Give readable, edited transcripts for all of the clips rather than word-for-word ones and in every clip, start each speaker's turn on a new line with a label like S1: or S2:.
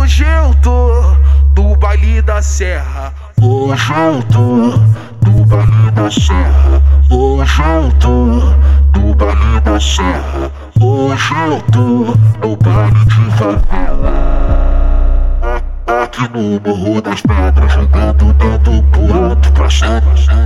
S1: Hoje eu tô no baile da serra. Hoje eu tô no baile da serra. Hoje eu tô no baile da serra. Hoje eu tô no baile de favela. Aqui no Morro das Pedras, jogando o dedo pro alto, pra cima,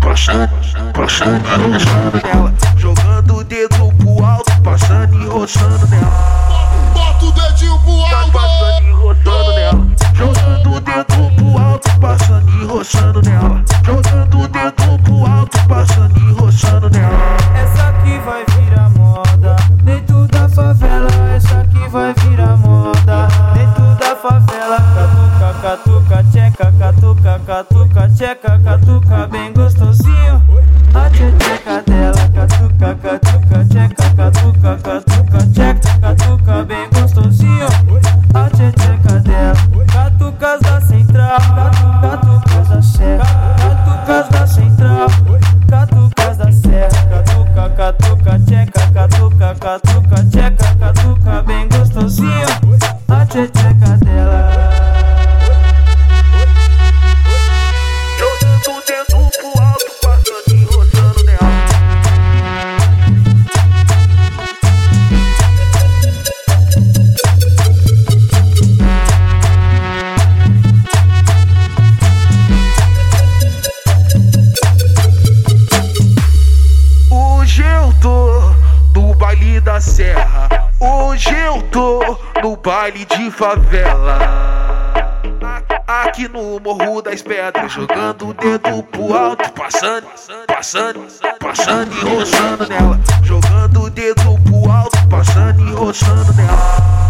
S1: e roçando nela. Jogando o dedo pro alto, passando e roçando nela.
S2: Bota o dedinho pro alto,
S1: passando e roçando nela. Jogando o dedo pro alto, passando e roçando nela. Jogando o dedo pro alto, passando e roçando nela.
S3: Essa aqui vai virar moda dentro da favela. Essa aqui vai virar moda dentro da favela. Catuca, catuca, tcheca, catuca, catuca, tcheca, catuca, bem gostosinho. A tcheca dela, catuca, catuca, tcheca, catuca, catuca, tcheca, catuca, bem gostosinho. A tcheca dela, catucas da central, catucas da serra, catucas da central, catucas da serra, catuca, catuca, tcheca, catuca, catuca, tcheca, catuca, bem gostosinho. A tcheca dela.
S1: Jogando o dedo pro alto, passando e roçando nela. Hoje eu tô no baile da serra. Hoje eu tô no baile de favela. Aqui no Morro das Pedras, jogando o dedo pro alto, passando e roçando nela. Jogando o dedo pro alto, passando e roçando nela.